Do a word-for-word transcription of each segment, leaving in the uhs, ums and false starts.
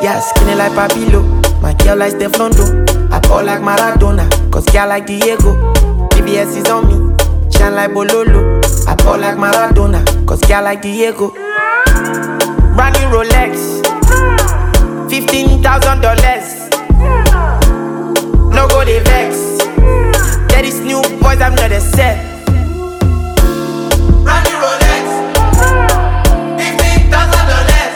Yeah, skinny like Papilo. My girl like Steflondo. I ball like Maradona, cause girl like Diego. T V S is on me, shine like Bololo. I ball like Maradona, cause girl like Diego. Brand new Rolex, fifteen thousand dollars. No go they vex. There is new boys, I'm not a set. Brand new Rolex, fifteen thousand dollars.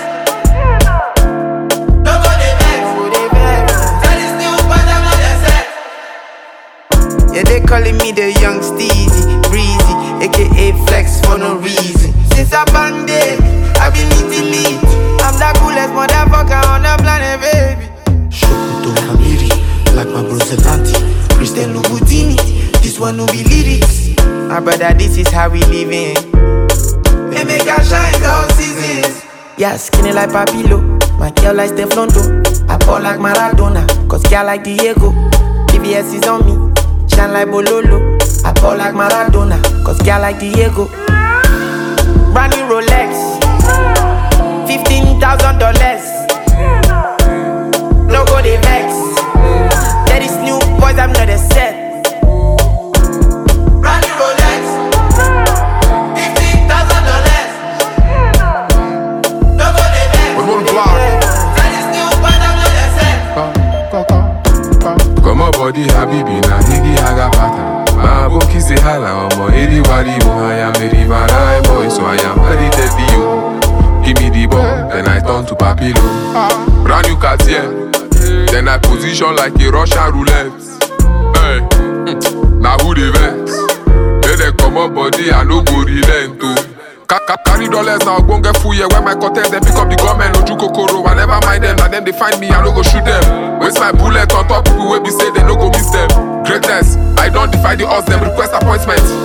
No go they vex. There is new boys, I'm not a set. Yeah, they calling me the young Steezy, breezy, aka Flex for no reason. Since I banged it, I've been eating meat. I'm the coolest motherfucker on the planet, baby. Shokuto Kamiri, like my bro Zelanti, Christian Louboutin. This one no be lyrics. My brother, this is how we living. They make us shine all seasons. Yeah, skinny like Papilo. My girl like Steflondo. I ball like Maradona, cause girl like Diego. T V S is on me, shine like Bololo. I ball like Maradona, cause girl like Diego. Brand new Rolex, fifteen thousand dollars. No go they vex. There is new boys, I'm not a set. Brand new Rolex, fifteen thousand dollars. No go they vex. There is new boys, I'm not a set. Come on, body, habibi, na higi haga pata. My boki say hala, omo, eri wadi mo. I am a river boy, so I am ready to you. Give me the ball, then I turn to Papilo. Brand new Cartier, then I position like a Russian roulette. Hey, now who the vex? Then they come up body, I no go relent to. Carry dollars now, go get full yeah. When my content, they pick up the government, no Kokoro. I never mind them, and then they find me, I no go shoot them. Waste my bullet on top, people will be say they no go miss them. Greatness, I don't defy the odds, them request appointments.